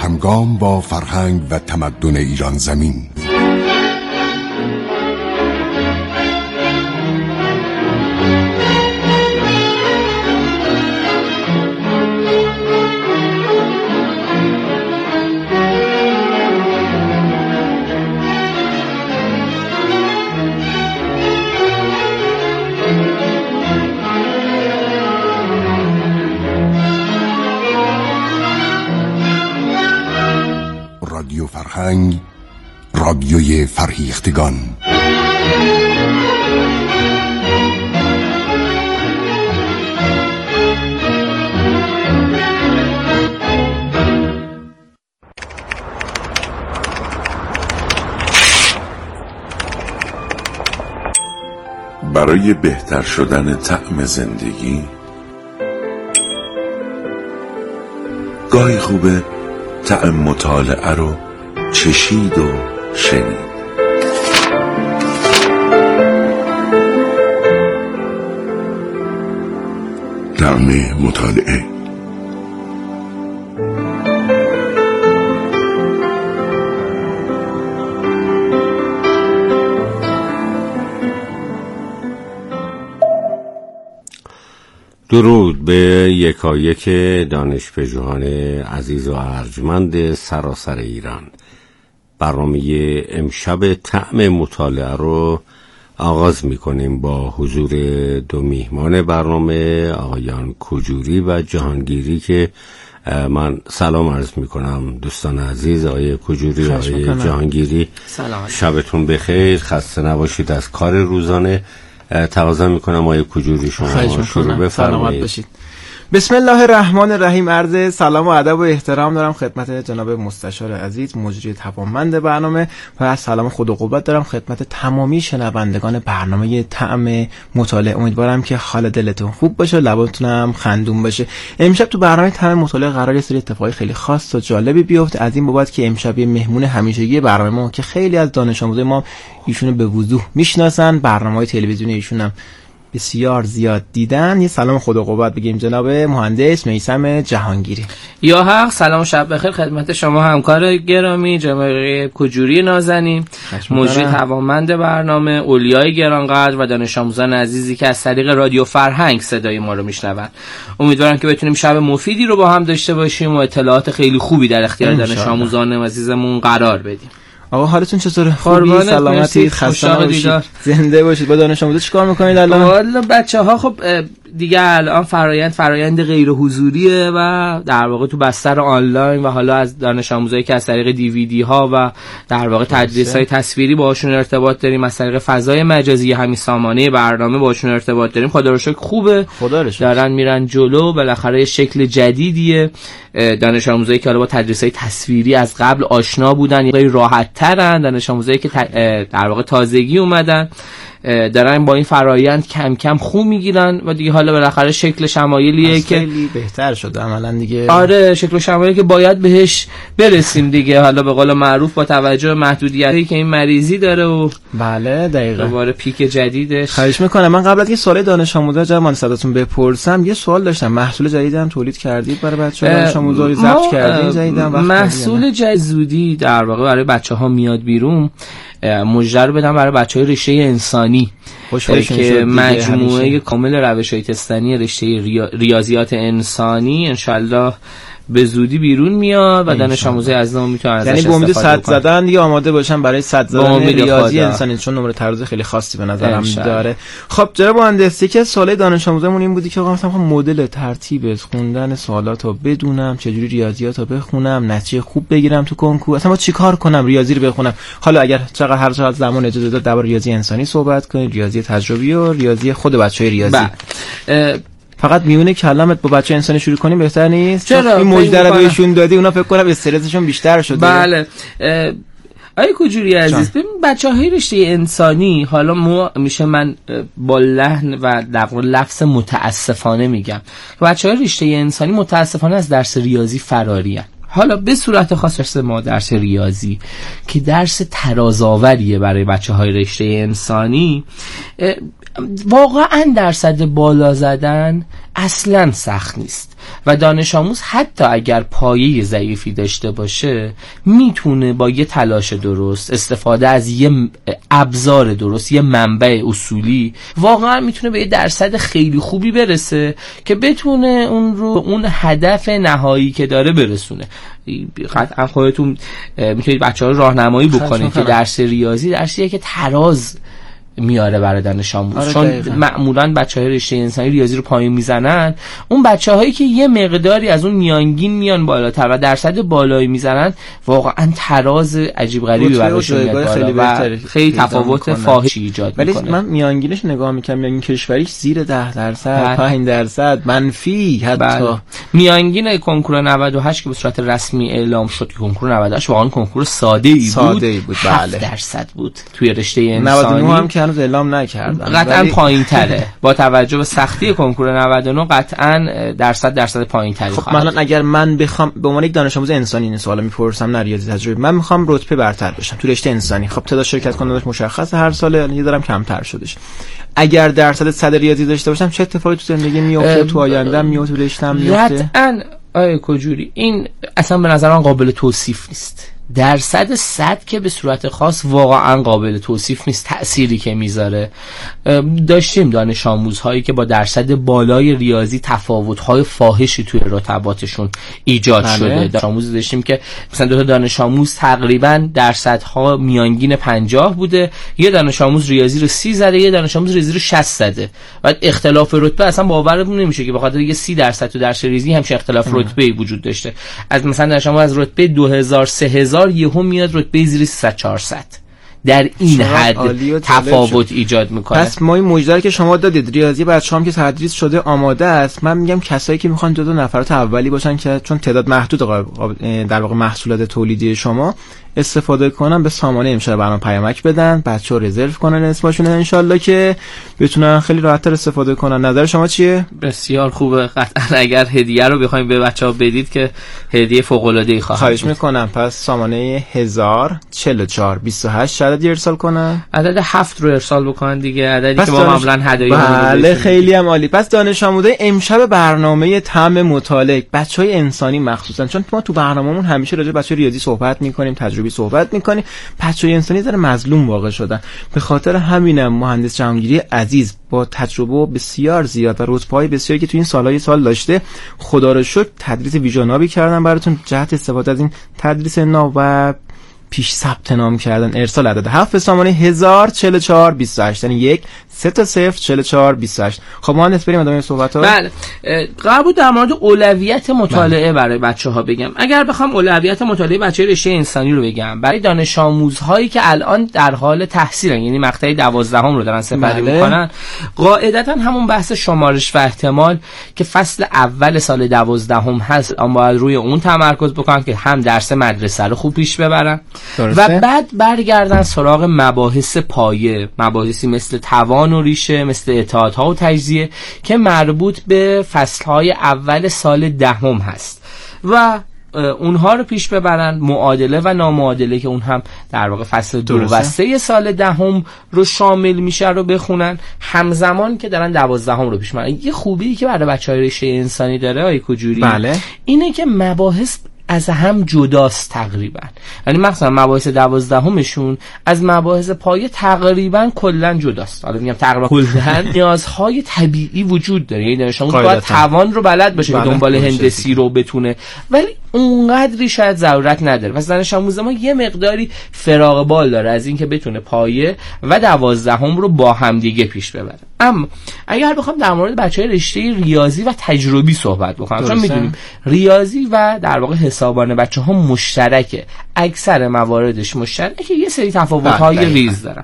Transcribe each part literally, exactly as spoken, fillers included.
همگام با فرهنگ و تمدن ایران زمین. رادیو فرهنگ، رادیوی فرهیختگان. برای بهتر شدن طعم زندگی گاهی خوبه طعم مطالعه رو چشید و شنید. طعم مطالعه. درود به یکایک دانشپژوهان عزیز و ارجمند سراسر ایران. برنامه امشب طعم مطالعه رو آغاز می‌کنیم با حضور دو میهمان برنامه، آقایان کجوری و جهانگیری، که من سلام عرض می‌کنم. دوستان عزیز، آقای کجوری و آقای جهانگیری، سلام. شبتون بخیر، خسته نباشید از کار روزانه. تقاضا میکنم آقای کجوری شما شروع بفرمایید. بسم الله الرحمن الرحیم. عرض سلام و ادب و احترام دارم خدمت جناب مستشار عزیز مجری توانمند برنامه و سلام خود و قوت دارم خدمت تمامی شنوندگان برنامه طعم مطالعه. امیدوارم که حال دلتون خوب باشه، لباتون هم خندون باشه. امشب تو برنامه طعم مطالعه قراره یه سری اتفاقای خیلی خاص و جالبی بیفته. از این بابت که امشب یه مهمون همیشگی برنامه ما که خیلی از دانش آموزای ما ایشونو به وضوح میشناسن، برنامه‌های تلویزیونی ایشون هم بسیار زیاد دیدن. یه سلام خود و قوت بگیم جناب مهندس میثم جهانگیری. یا حق، سلام شب بخیر خدمت شما همکار گرامی جناب کجوری نازنین، مجری توانمند برنامه، اولیای گرانقدر و دانش آموزان عزیزی که از طریق رادیو فرهنگ صدای ما رو میشنون. امیدوارم که بتونیم شب مفیدی رو با هم داشته باشیم و اطلاعات خیلی خوبی در اختیار دانش آموزان عزیزمون قرار بدیم. آقا حالتون چطوره؟ خوبی؟ سلامتی؟ خسته نباشید؟ زنده باشید. با دانش آموزا چیکار میکنید الان؟ والا بچه‌ها خب دیگه الان فرایند فرایند غیر حضوریه و در واقع تو بستر آنلاین و حالا از دانش آموزایی که از طریق دیویدی ها و در واقع تدریس‌های تصویری باهاشون ارتباط داریم، از طریق فضای مجازی همین سامانه برنامه باهاشون ارتباط داریم. خدا رو شکر خوبه، خدا رو شکر دارن میرن جلو. بالاخره شکل جدیدیه. دانش آموزایی که حالا با تدریس‌های تصویری از قبل آشنا بودن یه راحت ترن، دانش آموزایی که در واقع تازگی اومدن دارن با این فرایند کم کم خوب میگیرن و دیگه حالا بالاخره شکل شمایلیه که خیلی بهتر شده عملاً دیگه. آره، شکل شمایلی که باید بهش برسیم دیگه، حالا به قول معروف با توجه به محدودیتی که این مریضی داره و بله دقیقاً دوباره پیک جدیدش. خواهش میکنم. من قبل از اینکه سوال دانش آموزا جوان صداتون بپرسم یه سوال داشتم. محصول جدیدی هم تولید کردید برای بچه‌ها دانش آموزا رو ضبط کردین جدیداً؟ محصول جدیدی در واقع برای بچه‌ها میاد بیرون. مژده رو بدم برای بچهای رشته انسانی که مجموعه کامل روش‌های تستنی رشته ریا... ریاضیات انسانی انشالله به زودی بیرون میاد و دانش آموزای عزیزمون میتونن ازش استفاده کنن. یعنی به امید صد زدن دیگه آماده باشن برای صد زدن ریاضی خدا. انسانی، چون نمره تراز خیلی خاصی به نظرم داره. خب جناب مهندس، یکی از سوالای دانش آموزمون این بودی که آقا مثلا مدل ترتیب خوندن سوالاتو بدونم، چجوری ریاضیاتو بخونم، نتیجه خوب بگیرم تو کنکور، اصلا ما چیکار کنم ریاضی رو بخونم؟ حالا اگر چقدر هر چقدر زمان اجازه داد درباره ریاضی انسانی صحبت کنید، ریاضی تجربی و ریاضی خود بچهای ریاضی. فقط میونه کلامت با بچه انسانی شروع کنیم بهتر نیست؟ چرا؟ این مژده رو بهشون دادی، اونا فکر کنم استرسشون بیشتر شده. بله. آیا کجوری عزیز، ببین بچه‌های رشته انسانی، حالا مو میشه من با لحن و در واقع لفظ متاسفانه میگم، بچه‌های رشته انسانی متاسفانه از درس ریاضی فرارین. حالا به صورت خاص درس ما درس ریاضی که درس ترازآوریه برای بچه‌های رشته انسانی، واقعا درصد بالا زدن اصلا سخت نیست و دانش آموز حتی اگر پایه ضعیفی داشته باشه میتونه با یه تلاش درست، استفاده از یه ابزار درست، یه منبع اصولی، واقعا میتونه به یه درصد خیلی خوبی برسه که بتونه اون رو اون هدف نهایی که داره برسونه. قطعا خودتون میتونید بچه‌ها رو راهنمایی بکنید که درس ریاضی درسیه که تراز میاره برای دانش آموز. آره چون معمولا بچه‌های رشته انسانی ریاضی رو پایین میزنن، اون بچه‌هایی که یه مقداری از اون میانگین میان بالاتر و درصد بالایی میزنن واقعا تراز عجیب غریبی براشون میاد خیلی و خیلی تفاوت فاحشی ایجاد ولی میکنه. من میانگینش نگاه میکنم، میانگین کشوریش زیر ده درصد، پنج درصد، منفی حتی. بله. میانگین کنکور نود و هشت که به صورت رسمی اعلام شد که کنکور نود و هشت واقعا کنکور ساده ای بود، ساده ای بود. بله. هفت درصد بود توی رشته انسانی. نود و نه هم که هنوز اعلام نکردن، قطعا ولی... پایین تره با توجه به سختی کنکور نود و نه قطعا درصد درصد پایین تری خب خواهد. مثلا اگر من بخوام به عنوان یک دانش آموز انسانی این سوالو میپرسم، نه ریاضی تجربی، من میخوام رتبه برتر بشم تو رشته انسانی، خب تعداد شرکت کنندگان مشخص هر سال یه دارم کمتر شدش، اگر درصد صد ریاضی داشته باشم چه اتفاقی تو زندگی میفته، تو آینده میفته، تو رشته‌ام میفته؟ قطعا آیه کجوری این اصلا به نظر من قابل توصیف نیست. درصد صد که به صورت خاص واقعا قابل توصیف نیست تأثیری که میذاره. داشتیم دانش آموزهایی که با درصد بالای ریاضی تفاوت‌های فاحشی توی رتباتشون ایجاد بله. شده. دانش آموز داشتیم که مثلا دو تا دانش آموز تقریبا درصدها میانگین پنجاه بوده، یه دانش آموز ریاضی رو سی زده، یه دانش آموز ریاضی رو شصت زده. بعد اختلاف رتبه اصلا باورمون نمیشه که به خاطر یه سی درصد تو درس ریاضی همش اختلاف رتبه‌ای وجود داشته. از مثلا دانش آموز از رتبه دو هزار سه هزار یهو میاد رتبه زیر سیصد چهارصد. در این حد تفاوت ایجاد میکنه. پس ما این مژده که شما دادید ریاضی بچه‌هام که تدریس شده آماده است، من میگم کسایی که میخوان دو تا نفرات اولی باشن که چون تعداد محدود در واقع محصولات تولیدی شما استفاده کنن، به سامانه امشب برنامه پیامک بدن، بچه‌ها رزرو کنن اسمشون ان شاءالله که بتونن خیلی راحت‌تر استفاده کنن. نظر شما چیه؟ بسیار خوبه. قطعا اگر هدیه رو بخواید به بچه‌ها بدید که هدیه فوق‌العاده‌ای خواهد. خواهش می‌کنم. پس سامانه هزار چهل و چهار بیست و هشت عددی ارسال کنن. عدد هفت رو ارسال بکنن دیگه، عددی که ما دانش... معمولاً هدایا بله خیلی هم عالی. پس دانش آموزای امشب برنامه طعم مطالعه، بچهای انسانی مخصوصا، چون ما تو برنامه‌مون همیشه راجع به بچهای ریاضی صحبت می‌کنیم، تجربی صحبت می‌کنیم، بچهای انسانی داره مظلوم واقع شدن. به خاطر همینم مهندس جهانگیری عزیز با تجربه بسیار زیاد و رتبه‌های بسیاری که تو این سالهای سال داشته، خدا رو شکر تدریس ویژنابی کردن براتون جهت استفاده از این تدریس نو و پیش ثبت نام کردن. ارسال عدد هفت به سامانه هزار چهل و چهار بیست و هشت، یعنی یک سه تا صفر چهل و چهار بیست و هشت. خب ما نسبت بریم ادامه صحبت ها. بله قرار بود در مورد اولویت مطالعه بله. برای بچه‌ها بگم. اگر بخوام اولویت مطالعه بچه‌های رشته انسانی رو بگم، برای دانش آموزهایی که الان در حال تحصیلن، یعنی مقطع دوازدهم رو دارن سپری بله. میکنن، قاعدتا همون بحث شمارش و احتمال که فصل اول سال دوازدهم هست، اما باید روی اون تمرکز بکنن که هم درس مدرسه رو خوب پیش ببرن درسته. و بعد برگردن سراغ مباحث پایه، مباحثی مثل توان و ریشه، مثل اعتقادها و تجزیه که مربوط به فصلهای اول سال دهم هست و اونها رو پیش ببرن. معادله و نامعادله که اون هم در واقع فصل دو و سه سال دهم رو شامل میشه رو بخونن، همزمان که دارن دوازدهم رو پیش میبرن. یه خوبی که برای بچهای رشته انسانی داره آی کجوری بله. اینه که مباحث از هم جداست تقریبا، یعنی مثلا مباحث دوازدهمشون از مباحث پایه تقریبا کلا جداست. حالا میگم تقریبا کلا نیازهای طبیعی وجود داره، یعنی دانش آموز باید توان رو بلد باشه که دنبال هندسی رو بتونه، ولی اونقدری شاید ضرورت نداره. پس دانش آموز ما یه مقداری فراغ بال داره از اینکه بتونه پایه و دوازدهم رو با هم دیگه پیش ببره. اما اگر بخوام در مورد بچهای رشته ریاضی و تجربی صحبت بکنم، چون میدونیم ریاضی و در واقع حسابان بچه‌ها مشترکه، اکثر مواردش مشترکه، یه سری تفاوت‌های ریز دارن.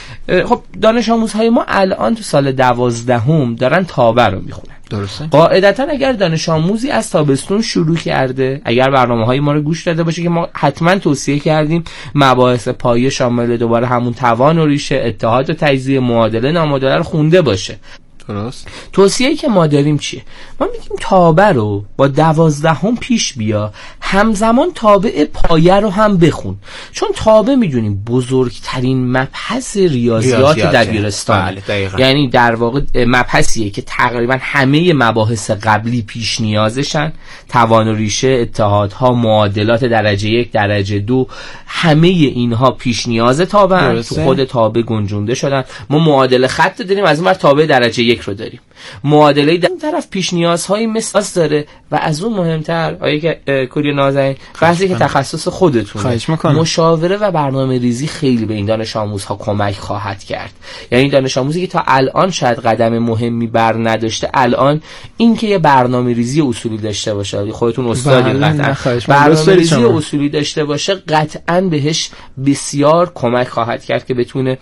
خب دانش آموزهای ما الان تو سال دوازدهم دارن تابع رو میخونن. درسته. قاعدتا اگر دانش آموزی از تابستون شروع کرده، اگر برنامه‌های ما رو گوش داده باشه که ما حتما توصیه کردیم مباحث پایه شامل دوباره همون توان و ریشه، اتحاد و تجزیه، معادله، نامعادله رو خونده باشه. درست. توصیه‌ای که ما داریم چیه؟ ما میگیم تابه رو با دوازدهم پیش بیا، همزمان تابع پایه رو هم بخون، چون تابع میدونیم بزرگترین مبحث ریاضیات دبیرستان، بله یعنی در واقع مبحثیه که تقریبا همه مباحث قبلی پیش نیازشن، توان و ریشه، اتحادها، معادلات درجه یک، درجه دو، همه اینها پیش نیاز تابع، تو خود تابع گنجونده شدن. ما معادله خط داریم، از اون ور تابع درجه یک رو داریم، معادله در طرف پیش نیازهای مثل داره و از اون مهمتر آیه که کلی نازنین بحثی که تخصص خودتونه، مشاوره و برنامه ریزی خیلی به این دانش آموزها کمک خواهد کرد. یعنی دانش آموزی که تا الان شاید قدم مهمی بر نداشته، الان این که یه برنامه ریزی اصولی داشته باشه، خودتون استادین قطعا برنامه ریزی اصولی داشته باشه، قطعا بهش بسیار کمک خواهد کرد که بتونه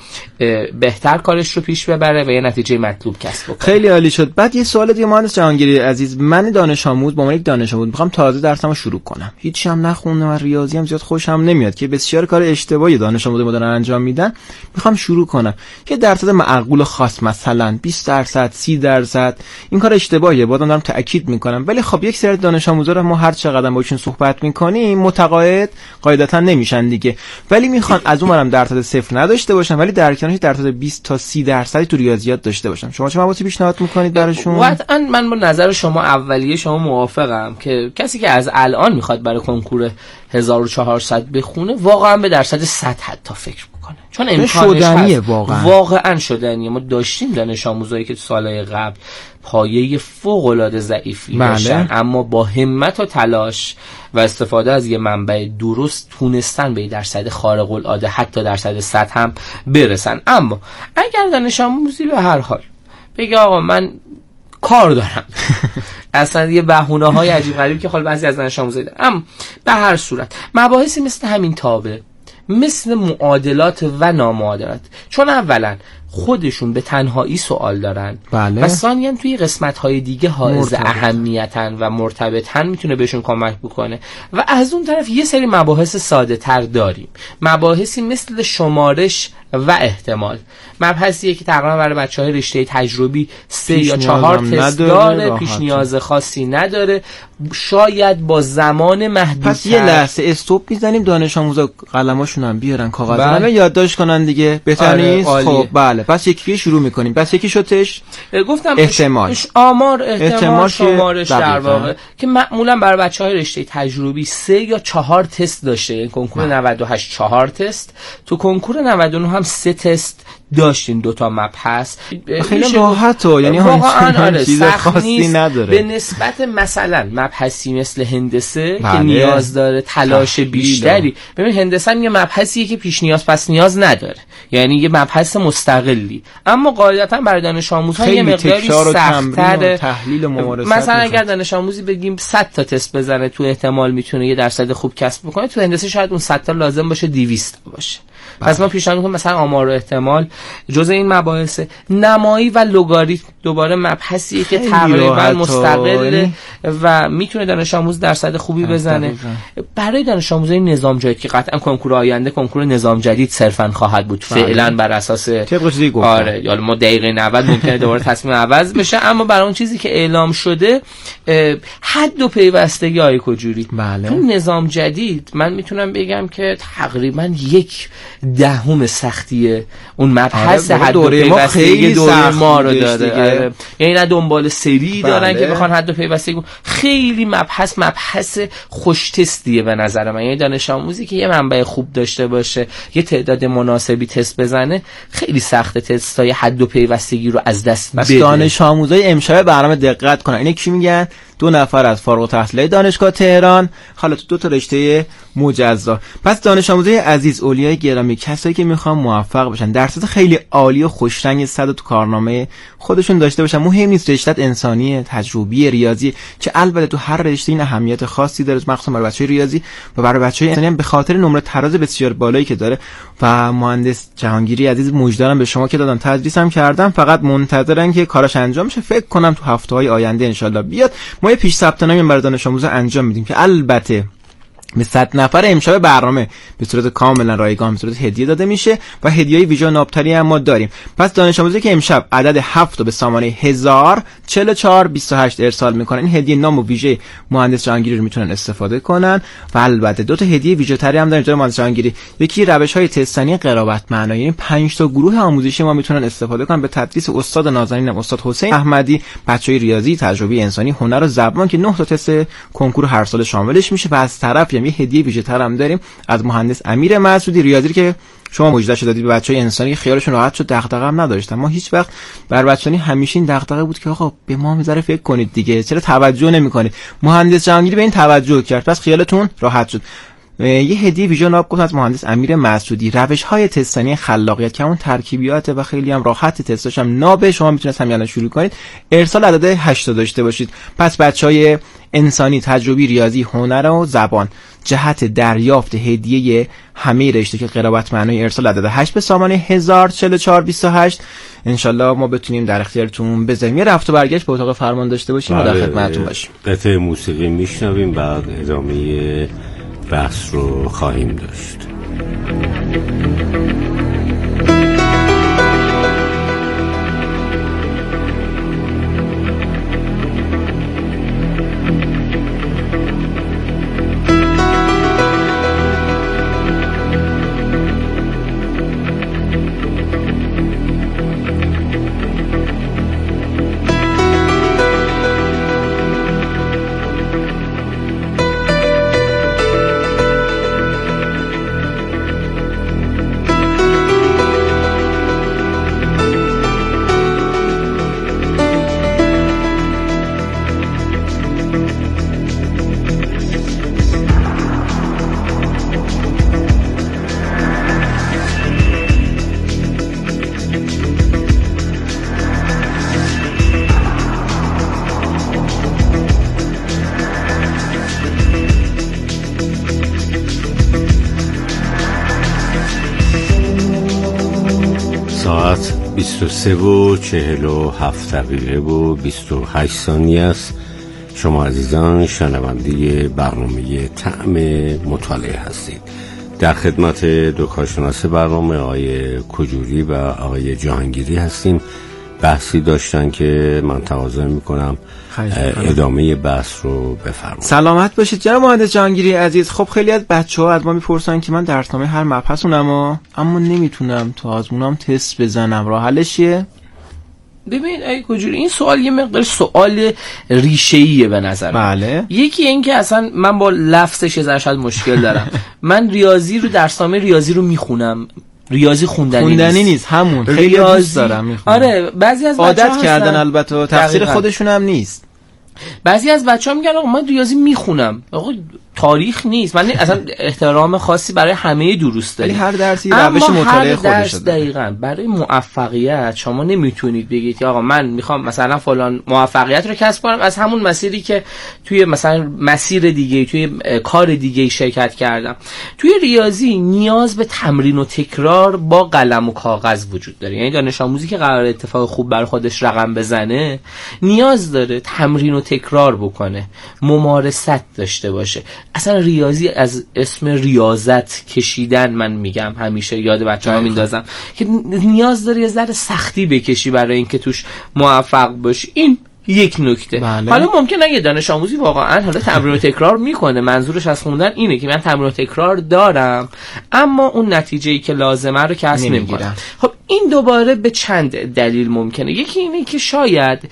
بهتر کارش رو پیش ببره و یه نتیجه مطلوب کسب بکنه. خیلی عالی شد. بعد یه سوال دیگه مهندس جهانگیری عزیز، من دانش آموز با من یک دانش آموز میخوام تازه درسمو شروع کنم، هیچی هم نخوندم و ریاضی هم زیاد خوشم نمیاد که بسیار کار اشتباهی دانش آموز مدرن انجام میدن، میخوام شروع کنم، یه درصد معقول خاص مثلا بیست درصد سی درصد این کار اشتباهیه، بازم دارم تاکید میکنم، ولی خب یک سری دانش آموزا رو ما هر چقدر باشون صحبت میکنیم متقاعد قاعدتا نمیشن دیگه، ولی میخوان از اونورم درصد صفر نداشته باشن ولی در کنارش درصد بیست تا سی درصدی تو ریاضیات داشته باشن. شما چه مباحثی پیشنهاد میکنید براشون؟ قطعا من با نظر شما اولیه شما موافقم که کسی که از الان میخواد برای کنکور هزار و چهارصد بخونه واقعا به درصد صد حتی فکر بکنه، چون امکانش شدنیه، واقعا واقعا شدنیه. ما داشتیم دانش آموزایی که سالهای قبل پایه فوق العاده ضعیفی داشتن، اما با همت و تلاش و استفاده از یه منبع درست تونستن به درصد خارق العاده حتی درصد صد هم برسن. اما اگر دانش آموزی به هر حال بگه آقا من کار دارم اصلا یه بهونه‌های عجیب غریب که خال بعضی از دانش آموزایی دارن، اما به هر صورت مباحثی مثل همین تابع، مثل معادلات و نامعادلات، چون اولا خودشون به تنهایی سوال دارن، بله. و ثانیاً توی قسمت‌های دیگه حائز اهمیتن و مرتبطن، میتونه بهشون کمک بکنه. و از اون طرف یه سری مباحث ساده تر داریم، مباحثی مثل شمارش و احتمال، مبحثیه که تقریبا برای بچه‌های رشته تجربی سه یا چهار تست داره، پیش نیاز خاصی نداره، شاید با زمان محدود. پس یه لحظه استوب میزنیم، دانش آموزا قلماشون هم بیارن، کاغذ هم یادداشت کنن دیگه، بهتر نیست؟ خب بله، پس یکی شروع میکنیم. پس یکی شدش گفتم احتمال، آمار، احتمال، شمارش در واقع که معمولا برای بچه‌های رشته تجربی سه یا چهار تست داشته. این کنکور نود و هشت چهار تست، تو کنکور نود و نه هم سه تست داشتین، دوتا مبحث. خیلی راحته، یعنی واقعا آره چیز خاصی نداره به نسبت مثلا مبحثی مثل هندسه بله. که نیاز داره تلاش بیشتری. ببین هندسه هم یه مبحثیه که پیش نیاز پس نیاز نداره، یعنی یه مبحث مستقلی، اما قاعدتا برای دانش آموزها یه مقداری سخت‌تره. تحلیل و ممارست، مثلا اگر دانش آموزی بگیم صد تا تست بزنه تو احتمال میتونه یه درصد خوب کسب بکنه، تو هندسه شاید اون صد تا لازم باشه دویست باشه. پس ما پیشنهاد می‌کنیم مثلا آمار و احتمال جزء این مباحث. نمایی و لگاریتم دوباره مبحثیه که تقریبا مستقله و میتونه دانش آموز درصد خوبی بزنه. برای دانش آموزای نظام جدید که قطعا کنکور آینده کنکور نظام جدید صرفاً خواهد بود، فعلا بر اساس آره یا ما دقیقه نود ممکنه دوباره تصمیم عوض بشه، اما برای اون چیزی که اعلام شده حد و پیوستگی های کجوری بله. تو نظام جدید من میتونم بگم که تقریبا یک دهم سختیه اون مبحث آره حد و پیوستگی دوره ما رو داره، یعنی نه دنبال سری بله. دارن که بخوان حد و پیوستگی، خیلی مبحث مبحث خوش تستیه به نظر من. یعنی دانش آموزی که یه منبع خوب داشته باشه، یه تعداد مناسبی تست بزنه، خیلی سخت تستای حد و پیوستگی رو از دست بده. دانش آموزای امشب برنامه دقت کنن. اینه کی میگن؟ دو نفر از فارغ التحصیلای دانشگاه تهران، حالا تو دو تا رشته مجزا. پس دانش آموزای عزیز، اولیای گرامی، کسایی که میخوان موفق بشن، درصد خیلی عالی و خوشرنگ صد تو کارنامه خودشون داشته باشن. مهم نیست رشته انسانی، تجربی، ریاضی، که البته تو هر رشته این اهمیت خاصی داره، مخصوصا برای بچهای ریاضی و برای بچهای انسانی هم به خاطر نمره تراز بسیار بالایی که داره. و مهندس جهانگیری عزیز مژدارم به شما که دادن، تدریسم کردم، فقط منتظرن که کاراش انجام شه. فکر کنم تو هفته‌های آینده ان شاءالله بیاد. ما یه پیش ثبت نامی برای دانش آموزا انجام میدیم که البته به صد نفر امشب برنامه به صورت کاملا رایگان به صورت هدیه داده میشه و هدیه‌های ویژه نابتری هم ما داریم. پس دانش آموزی که امشب عدد هفت رو به سامانه هزار چهل و چهار بیست و هشت ارسال میکنن، این هدیه نام و ویژه مهندس جهانگیری رو میتونن استفاده کنن. و البته دو تا هدیه ویژه تری هم داریم جناب مهندس جهانگیری. یکی روش‌های تستنی قرابت معنایی، یعنی پنج تا گروه آموزشی ما میتونن استفاده کنن به تدریس استاد نازنینم استاد حسین احمدی، بچهای ریاضی، تجربه انسانی، هنر و زبان که نه تا تست کنکور هر سال شاملش میشه. و از طرفی هم یه هدیه ویژه تر هم داریم از مهندس امیر مسعودی ریاضی که شما مجدش دادید به بچهای انسانی که خیالشون راحت شد، دغدغه هم نداشتن. ما هیچ وقت بر بچه‌ها همیشه این دغدغه بود که آقا به ما میذاره فکر کنید دیگه، چرا توجه نمی‌کنید؟ مهندس جهانگیری به این توجه کرد، پس خیالتون راحت شد. یه هدیه ویژه ناب گفت از مهندس امیر مسعودی، روش‌های تستنی خلاقیت که اون ترکیبیات و خیلی هم راحت تستش هم نابه، شما میتونید همین شروع کنید. ارسال عدد هشت داشته باشید. پس بچهای انسانی، تجربی، ریاضی، هنر و زبان جهت دریافت هدیه همه رشته که قرابت معنای ارسال عدد هشت به سامانه هزار چهل و چهار بیست و هشت انشالله ما بتونیم در اختیارتون بذاریم. یه رفت و برگشت به اتاق فرمان داشته باشیم و در خدمتتون باشیم. قطعه موسیقی میشنویم، بعد ادامه بحث رو خواهیم داشت. ساعت بیست و سه و چهل و هفت دقیقه و بیست و هشت ثانیه است. شما عزیزان شنونده برنامه طعم مطالعه هستید. در خدمت دو کارشناس برنامه آقای کجوری و آقای جهانگیری هستیم. بحثی داشتن که من تقاضا میکنم ادامه بحث رو بفرمایید. سلامت باشید جناب مهندس جهانگیری عزیز. خب خیلی از بچه‌ها از ما میپرسن که من درسنامه هر مبحثونم اما اما نمیتونم تو آزمونام تست بزنم، راه حلش چیه؟ ببین ای کجوری، این سوال یه مقدار سوال ریشه‌ایه به نظر من. بله. یکی این که اصلا من با لفظش یه ذره شاید مشکل دارم. من ریاضی رو درسنامه ریاضی رو میخونم، ریاضی خوندنی, خوندنی نیست. نیست همون خیلی دوست دارم میخونم. آره بعضی از عادت کردن البته و تقصیر خودشون هم نیست. بعضی از بچه‌ها میگن آقا من ریاضی میخونم، آقا تاریخ نیست. من اصلا احترام خاصی برای همه دروس دارم، ولی هر درسی روش مطالعه خودش داره. دقیقاً برای موفقیت شما نمیتونید بگید آقا من میخوام مثلا فلان موفقیت رو کسب کنم از همون مسیری که توی مثلا مسیر دیگه توی کار دیگه شرکت کردم. توی ریاضی نیاز به تمرین و تکرار با قلم و کاغذ وجود داره. یعنی دانش آموزی که قرار اتفاق خوب برای خودش رقم بزنه نیاز داره تمرین و تکرار بکنه، ممارست داشته باشه. اصلا ریاضی از اسم ریاضت کشیدن من میگم همیشه یاد بچه‌ها میندازم که نیاز داره یه ذره سختی بکشی برای اینکه توش موفق باشی. این یک نکته. بله. حالا ممکنه اگه دانش آموزی واقعا حالا تمرین و تکرار میکنه، منظورش از خوندن اینه که من تمرین و تکرار دارم اما اون نتیجه‌ای که لازمه رو کسب نمی‌کنم. خب این دوباره به چند دلیل ممکنه. یکی اینه که شاید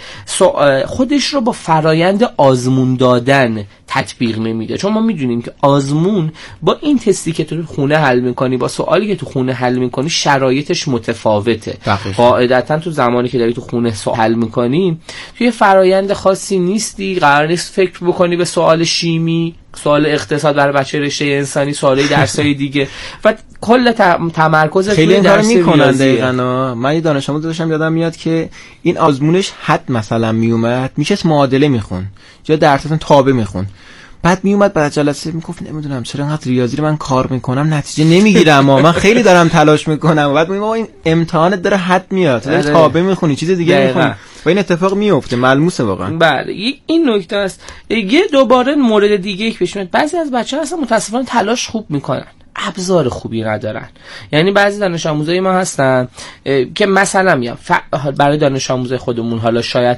خودش رو با فرایند آزمون دادن تطبیق نمیده، چون ما میدونیم که آزمون با این تستی که تو خونه حل میکنی با سوالی که تو خونه حل میکنی شرایطش متفاوته. قاعدتا تو زمانی که داری تو خونه سوال حل میکنی توی فرایند خاصی نیستی، قرار نیست فکر بکنی به سوال شیمی، سوال اقتصاد برای بچه رشته انسانی، سوالای درسای دیگه و کل تمرکز خیلی این کارو میکنن دقیقاً. من یه دانش آموز داشتم یادم میاد که این آزمونش حد مثلا میومد میشه معادله میخون یا درساتون تابع میخون، بعد میومد بعد جلسه میگفت نمیدونم چرا انقدر ریاضی رو من کار میکنم نتیجه نمیگیرم و من خیلی دارم تلاش میکنم و بعد میگم این امتحانت داره حد میاد، داری تابع میخونی چیز دیگه میخونی. و این اتفاق میفته، ملموسه واقعا. بله این نکته است. یه دوباره مورد دیگه که پیش میاد، بعضی از بچه‌ها اصلا متأسفانه تلاش خوب میکنن، ابزار خوبی ندارن. یعنی بعضی دانش آموزای ما هستن که مثلا میگم برای دانش آموزای خودمون حالا شاید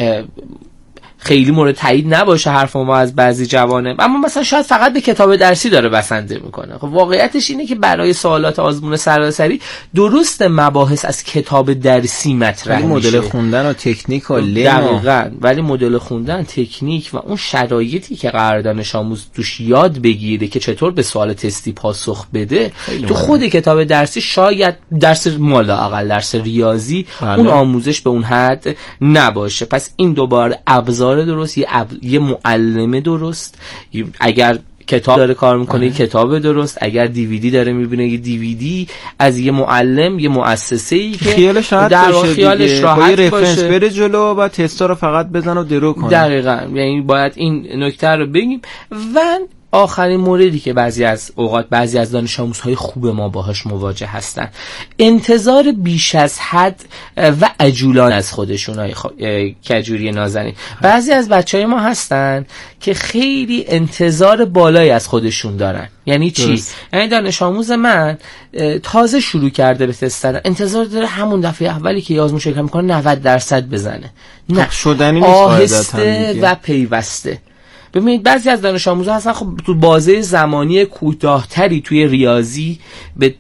خیلی مورد تایید نباشه حرف ما از بعضی جوانه، اما مثلا شاید فقط به کتاب درسی داره بسنده میکنه. خب واقعیتش اینه که برای سوالات آزمون سراسری درست مباحث از کتاب درسی مطرح میشه، مدل خوندن و تکنیک و لم، دقیقاً، ولی مدل خوندن، تکنیک و اون شرایطی که قرار دانش آموز توش یاد بگیره که چطور به سوال تستی پاسخ بده تو خود کتاب درسی شاید درس مالا اقل درس ریاضی بله. اون آموزش به اون حد نباشه. پس این دوباره ابزار درست، یه, اب... یه معلمه درست، اگر کتاب داره کار میکنه یه کتاب درست، اگر دیویدی داره میبینه یه دیویدی از یه معلم، یه مؤسسه‌ای که خیالش راحت در باشه، خیالش راحت باشه، رفرنس بره جلو و تستا رو فقط بزن و درو کنه. دقیقاً، یعنی باید این نکته رو بگیم. و آخرین موردی که بعضی از اوقات بعضی از دانش آموزهای خوب ما باهاش مواجه هستن، انتظار بیش از حد و عجولان از خودشون. های خ... کجوری نازنین، بعضی از بچهای ما هستن که خیلی انتظار بالایی از خودشون دارن. یعنی چی؟ درست. یعنی دانش آموز من تازه شروع کرده به تست دادن، انتظار داره همون دفعه اولی که آزمون شرکت میکنه نود درصد بزنه. نه، شدنی نیست، آهسته و پیوسته. ببینید بعضی از دانش آموزها هستن خب تو بازه زمانی کوتاه‌تری توی ریاضی به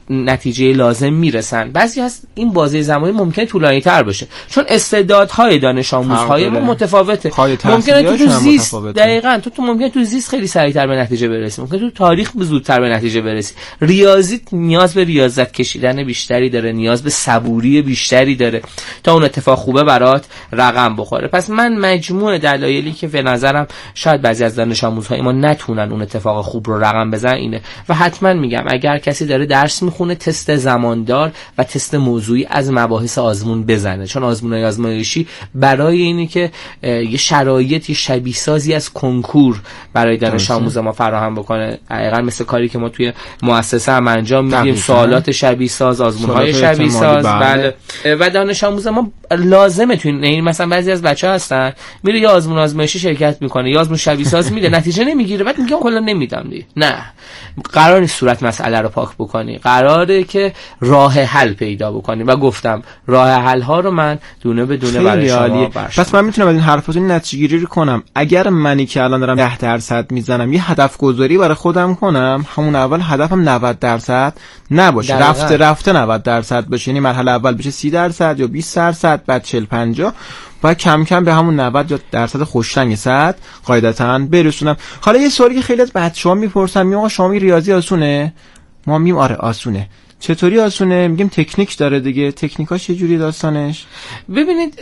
نتیجه لازم میرسن، بعضی از این بازه زمانی ممکنه طولانی‌تر باشه چون استعدادهای دانش آموزهای ما متفاوته. ممکنه تو تو زیست دقیقاً تو تو ممکنه تو زیست خیلی سریعتر به نتیجه برسی، ممکنه تو تاریخ زودتر به نتیجه برسی. ریاضی نیاز به ریاضت کشیدن بیشتری داره، نیاز به صبوری بیشتری داره تا اون اتفاق خوبه برات رقم بخوره. پس من مجموع دلایلی که به نظرم شاید بعضی از دانش آموزهای ما نتونن اون اتفاق خوب رو رقم بزنن اینه. و حتما میگم اگر کسی داره درس میخونه تست زماندار و تست موضوعی از مباحث آزمون بزنه، چون آزمونهای آزمایشی برای اینه که یه شرایط، یه شبیه سازی از کنکور برای دانش آموز ما فراهم بکنه. دقیقاً مثل کاری که ما توی مؤسسه هم انجام میدیم، سوالات شبیه ساز، آزمونهای شبیه ساز. بله. و دانش آموز ما لازمه تو این، مثلا بعضی از بچه‌ها هستن میره یه آزمون آزمایشی شرکت میکنه، یا آزمون شبیه ساز میده، نتیجه نمیگیره، بعد میگه کلا نمیدم دیگه. نه، قرار نیست صورت مسئله رو پاک بکنی، قراره که راه حل پیدا بکنی. و گفتم راه حل ها رو من دونه به دونه برای شما برشم. پس من میتونم از این حرفاتون نتیجه گیری کنم اگر منی که الان دارم ده درصد میزنم یه هدف گذاری برای خودم کنم، همون اول هدفم نود درصد نباشه، دقیقا. رفته رفته نود درصد باشه، یعنی مرحله اول بشه سی درصد یا بیست درصد، بعد چهل پنجاه، باید کم کم به همون نود درصد خوشتنگ صد قاعدتاً برسونم. حالا یه سوالی که خیلی از بچه‌ها میپرسن، میگن آقا شما ریاضی آسونه؟ ما میگیم آره آسونه. چطوری آسونه؟ میگیم تکنیک داره دیگه. تکنیکاش چه جوری داستانش؟ ببینید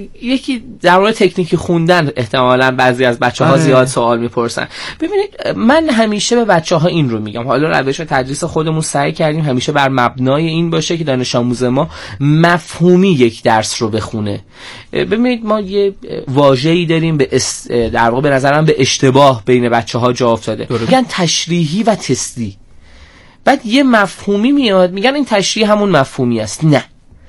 یکی در مورد تکنیکی خوندن احتمالاً بعضی از بچه‌ها آره. زیاد سوال میپرسن. ببینید من همیشه به بچه‌ها این رو میگم، حالا روش تدریس خودمون سعی کردیم همیشه بر مبنای این باشه که دانش آموز ما مفهومی یک درس رو بخونه. ببینید ما یه واژه‌ای داریم به است... در واقع به نظرم به اشتباه بین بچه‌ها جا افتاده، میگن تشریحی و تستی. بعد یه مفهومی میاد میگن این تشریح همون مفهومی است. نه،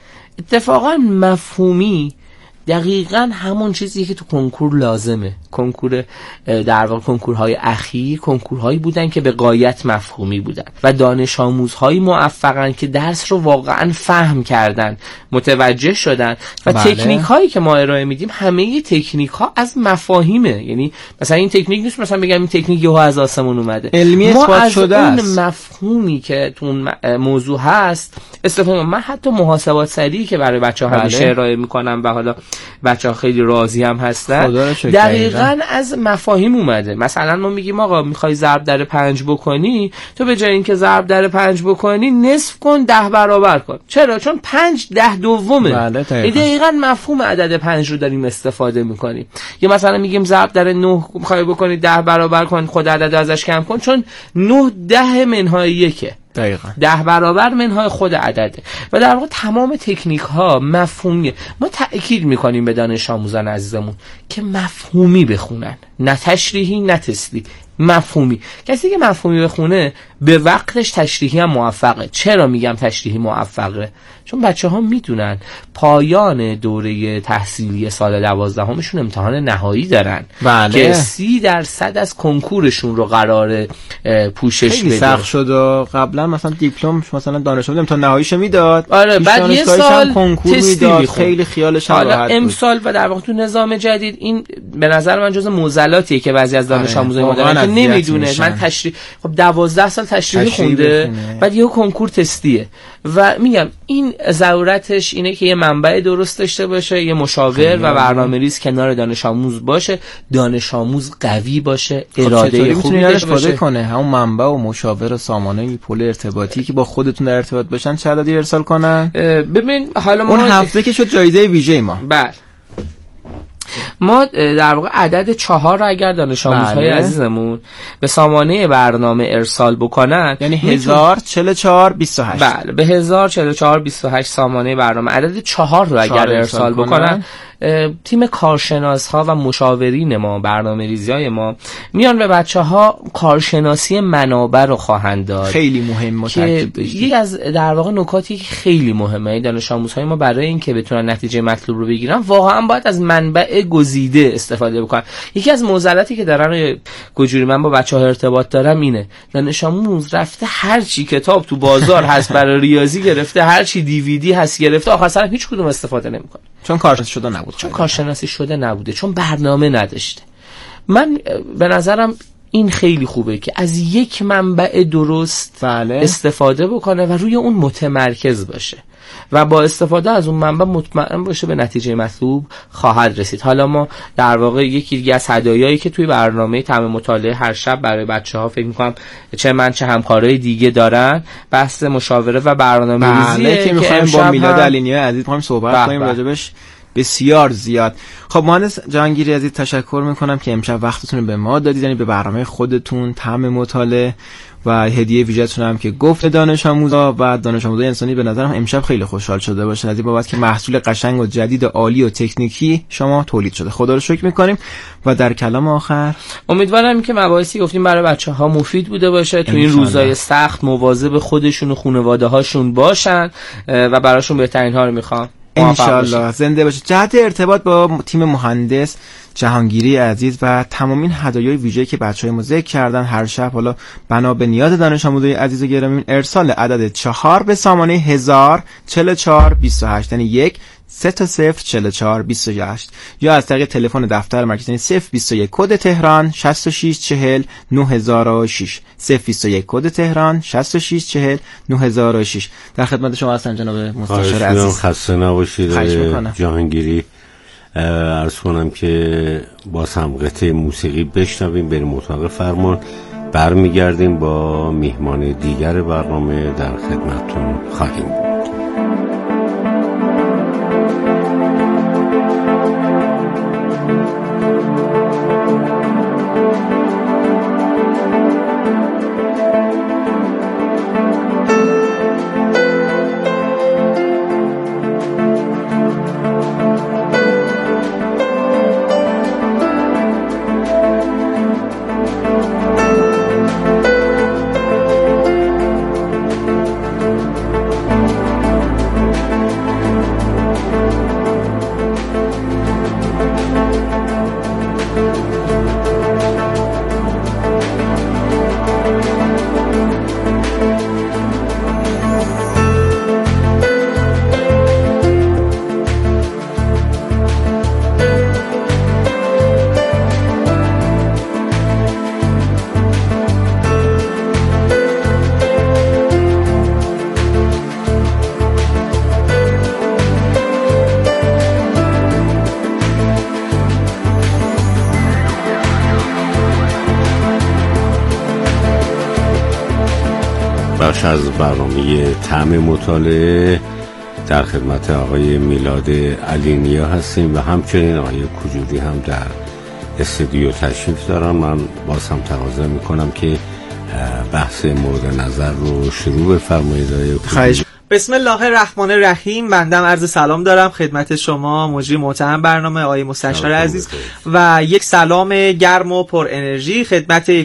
اتفاقا مفهومی دقیقاً همون چیزیه که تو کنکور لازمه. کنکور در واقع کنکورهای اخیر کنکورهایی بودن که به غایت مفهومی بودن و دانش آموزهای موفقن که درس رو واقعاً فهم کردن، متوجه شدن و بله. تکنیک هایی که ما ارائه میدیم همه تکنیک ها از مفاهیمه. یعنی مثلا این تکنیک نیست مثلا بگم این تکنیک یهو از آسمون اومده، علمی اثبات شده است. اون مفهومی که تو اون موضوع هست استفاده. من حتی محاسبات سریعی که برای بچه‌ها بله. همیشه ارائه میکنم و حالا بچه‌ها خیلی راضی هم هستن، دقیقاً از مفاهیم اومده. مثلا ما میگیم آقا میخوای ضرب در پنج بکنی، تو به جای اینکه ضرب در پنج بکنی نصف کن ده برابر کن. چرا؟ چون پنج ده دومه. بله دقیقاً مفهوم عدد پنج رو داریم استفاده میکنیم. یا مثلا میگیم ضرب در نه میخوای بکنی ده برابر کن، خود عدد ازش کم کن، چون نه ده منهای یکه. دقیقاً ده برابر منهای خود عدده. و در واقع تمام تکنیک ها مفهومیه. ما تأکید میکنیم به دانش آموزان عزیزمون که مفهومی بخونن، نه تشریحی نه تستی. مفهومی. کسی که مفهومی بخونه به وقتش تشریحی هم موفقه. چرا میگم تشریحی موفقه؟ چون بچه ها میدونن پایان دوره تحصیلی سال دوازدهمشون امتحان نهایی دارن. بله. که سی درصد از کنکورشون رو قراره پوشش بده. خیلی سخت شد و قبلا مثلا دیپلم مثلا دانش آموز امتحان نهاییشو میداد. آره بعد یه سال کنکور میداد. خیلی خیالش راحت بود. حالا امسال و در واقع تو نظام جدید این به نظر من جزء معضلاتیه که بعضی از دانش آموزای ما دارن که نمیدونه. من تشریح خب دوازده سال تشریح خونده بعد یه کنکور تستیه و میگم این ضرورتش اینه که یه منبع درست داشته باشه، یه مشاور و برنامه‌ریز کنار دانش آموز باشه، دانش آموز قوی باشه، اراده خوبی داشته باشه کنه. همون منبع و مشاور و سامانه پل ارتباطی که با خودتون در ارتباط باشن چه عددی ارسال کنن؟ ببین حالا ما اون هفته که شد جایزه ویژه ما. بله ما در واقع عدد چهار را اگر دانش آموزهای عزیزمون به سامانه برنامه ارسال بکنن، یعنی هزار چهل و چهار بیست و هشت. بله به هزار چهل و چهار بیست و هشت سامانه برنامه عدد چهار را اگر ارسال, ارسال بکنن، تیم کارشناس ها و مشاورین ما، برنامه ریزی های ما میان به بچه ها کارشناسی منابع رو خواهند داد. خیلی مهم. که یکی از در واقع نکاتی که خیلی مهمه دانش آموزهای ما برای اینکه بتونن نتیجه مطلوب رو بگیرن واقعا باید از منبع گزیده استفاده بکنن. یکی از معضلاتی که دارن گوجوری من با بچه‌ها ارتباط دارم اینه دانش آموز رفته هر چی کتاب تو بازار هست برای ریاضی گرفته، هر چی دیویدی هست گرفته، آخر سر هیچ کدوم استفاده نمیکنه. چون کارشناسی شده نبود. چون کارشناسی شده نبوده، چون برنامه نداشته. من به نظرم این خیلی خوبه که از یک منبع درست بله. استفاده بکنه و روی اون متمرکز باشه و با استفاده از اون منبع مطمئن باشه به نتیجه مطلوب خواهد رسید. حالا ما در واقع یکی دیگه از هدایایی که توی برنامه طعم مطالعه هر شب برای بچه‌ها فکر می‌کنم چه من چه همکارای دیگه دارن، بحث مشاوره و برنامه‌ریزی که می‌خوایم با میلاد علینیا عزیز می‌خوایم صحبت کنیم راجبش بسیار زیاد. خب مهندس جهانگیری عزیز تشکر میکنم که امشب وقتتون رو به ما دادید، یعنی به برنامه خودتون طعم مطالعه و هدیه ویژه‌تون هم که گفت دانش آموزا و دانش آموزای انسانی به نظرم امشب خیلی خوشحال شده باشن از این بابت که محصول قشنگ و جدید و عالی و تکنیکی شما تولید شده. خدا رو شکر میکنیم و در کلام آخر امیدوارم که مباحثی گفتیم برای بچه‌ها مفید بوده باشه، تو این روزهای سخت مواظب خودشون و خانواده هاشون باشن و براشون بهترین ها رو میخوام. انشالله زنده باشه. جهت ارتباط با تیم مهندس جهانگیری عزیز و تمامین هدایای ویژه‌ای که بچه‌های ما ذکر کردن هر شب، حالا بنا به نیاز دانش آموزای عزیز و گرامی، ارسال عدد چهار به سامانه هزار چهل و چهار بیست و هشت یعنی یک سه تا صفر چهل و چهار بیست و هشت یا از طریق تلفن دفتر مرکزی یعنی صفر بیست و یک کد تهران شصت و شش چهل نه هزار و شش صفر بیست و یک کد تهران شصت و شش چهل نه هزار و شش. در خدمت شما هستم جناب مستشار عزیز. خسته نباشید جهانگیری. عرض کنم که باز هم قطعه موسیقی بشنویم، بریم اتاق فرمان، برمیگردیم با میهمان دیگر برنامه در خدمتتون خواهیم بود. بخش از برنامه طعم مطالعه در خدمت آقای میلاد علینیا هستیم و همچنین آقای کجوری هم در استودیو تشریف دارن. من باز هم تقاضا میکنم که بحث مورد نظر رو شروع بفرمایید آقای کجوری. بسم الله الرحمن الرحیم. بندم عرض سلام دارم خدمت شما مجری محترم برنامه آقای مستشار عزیز و یک سلام گرم و پر انرژی خدمت